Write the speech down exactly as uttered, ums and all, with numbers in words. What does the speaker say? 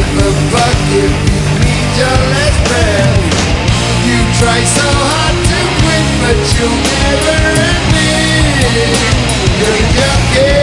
give a fuck if you meet your last breath. You try so hard to quit, but you'll never admit you're a junkie.